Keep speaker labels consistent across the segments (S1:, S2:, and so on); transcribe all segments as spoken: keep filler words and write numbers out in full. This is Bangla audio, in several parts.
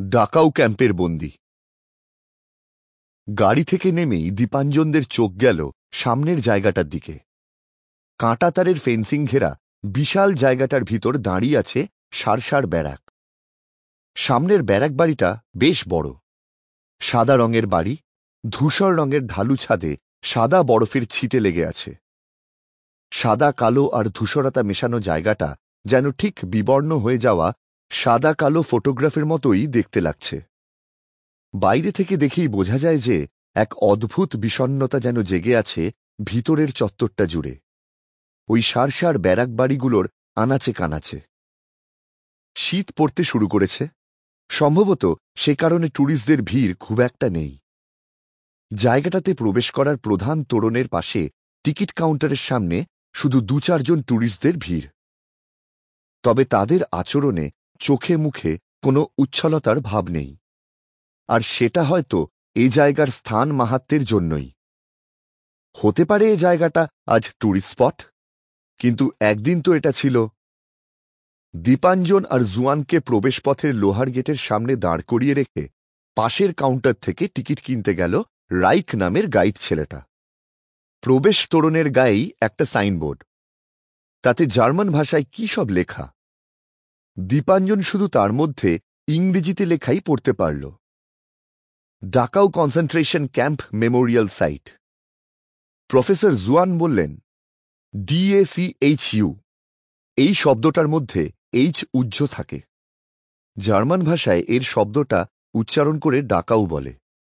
S1: ডাকাউ ক্যাম্পের বন্দী। গাড়ি থেকে নেমেই দীপাঞ্জনদের চোখ গেল সামনের জায়গাটার দিকে। কাঁটাতারের ফেন্সিং ঘেরা বিশাল জায়গাটার ভিতর দাঁড়িয়ে আছে সারসার ব্যারাক। সামনের ব্যারাক বাড়িটা বেশ বড়, সাদা রঙের বাড়ি, ধূসর রঙের ঢালু ছাদে সাদা বরফের ছিটে লেগে আছে। সাদা কালো আর ধূসরতা মেশানো জায়গাটা যেন ঠিক বিবর্ণ হয়ে যাওয়া সাদা কালো ফটোগ্রাফের মতোই দেখতে লাগছে। বাইরে থেকে দেখেই বোঝা যায় যে এক অদ্ভুত বিষণ্ণতা যেন জেগে আছে ভিতরের চত্বরটা জুড়ে, ওই সারসার ব্যারাক বাড়িগুলোর আনাচে কানাচে। শীত পড়তে শুরু করেছে, সম্ভবত সে কারণে ট্যুরিস্টদের ভিড় খুব একটা নেই। জায়গাটাতে প্রবেশ করার প্রধান তোরণের পাশে টিকিট কাউন্টারের সামনে শুধু দু চারজন ট্যুরিস্টদের ভিড়। তবে তাদের আচরণে চোখে মুখে কোনো উচ্ছলতার ভাব নেই, আর সেটা হয়তো এ জায়গার স্থান মাহাত্ম্যের জন্যই। হতে পারে এ জায়গাটা আজ ট্যুরিস্ট স্পট, কিন্তু একদিন তো এটা ছিল। দীপাঞ্জন আর জুয়ানকে প্রবেশপথের লোহার গেটের সামনে দাঁড় করিয়ে রেখে পাশের কাউন্টার থেকে টিকিট কিনতে গেল রাইক নামের গাইড ছেলেটা। প্রবেশ তোরণের গায়েই একটা সাইনবোর্ড, তাতে জার্মান ভাষায় কি সব লেখা। দীপাঞ্জন শুধু তার মধ্যে ইংরেজিতে লেখাই পড়তে পারল, Dachau concentration camp memorial site. Professor Juan বললেন, ডিএসিএইচইউ, এই শব্দটার মধ্যে এইচ উজ্জ থাকে। জার্মান ভাষায় এর শব্দটা উচ্চারণ করে ডাকাউ বলে।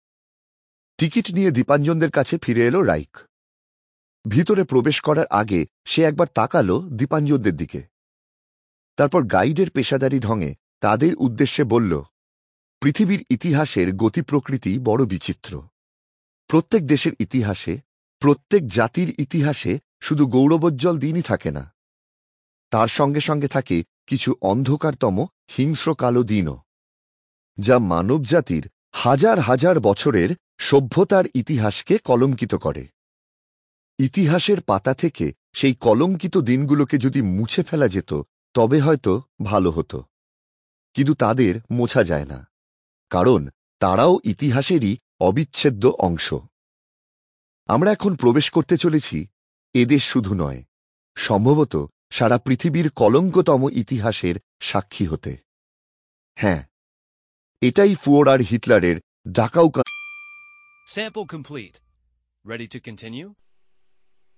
S1: টিকিট নিয়ে দীপাঞ্জনদের কাছে ফিরে এলো রাইক। ভিতরে প্রবেশ করার আগে সে একবার তাকালো দীপাঞ্জনদের দিকে, তারপর গাইডের পেশাদারি ঢঙে তাদের উদ্দেশ্যে বলল, পৃথিবীর ইতিহাসের গতি প্রকৃতি বড় বিচিত্র। প্রত্যেক দেশের ইতিহাসে, প্রত্যেক জাতির ইতিহাসে শুধু গৌরবোজ্জ্বল দিনই থাকে না, তার সঙ্গে সঙ্গে থাকে কিছু অন্ধকারতম হিংস্র কালো দিনও, যা মানবজাতির হাজার হাজার বছরের সভ্যতার ইতিহাসকে কলঙ্কিত করে। ইতিহাসের পাতা থেকে সেই কলঙ্কিত দিনগুলোকে যদি মুছে ফেলা যেত তবে হয়তো ভালো হতো, কিন্তু তাদের মোছা যায় না, কারণ তারাও ইতিহাসেরই অবিচ্ছেদ্য অংশ। আমরা এখন প্রবেশ করতে চলেছি এদেশ শুধু নয়, সম্ভবত সারা পৃথিবীর কলঙ্কতম ইতিহাসের সাক্ষী হতে। হ্যাঁ, এটাই ফুওরার হিটলারের ডাকাউ।
S2: Sample complete. Ready to continue?